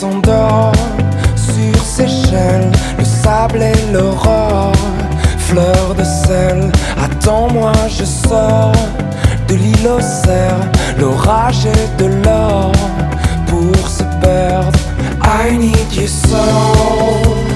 s'endort sur Seychelles, le sable et l'aurore, fleur de sel. Attends-moi, je sors de l'île aux cerfs, l'orage et de l'or pour se perdre. I need you so.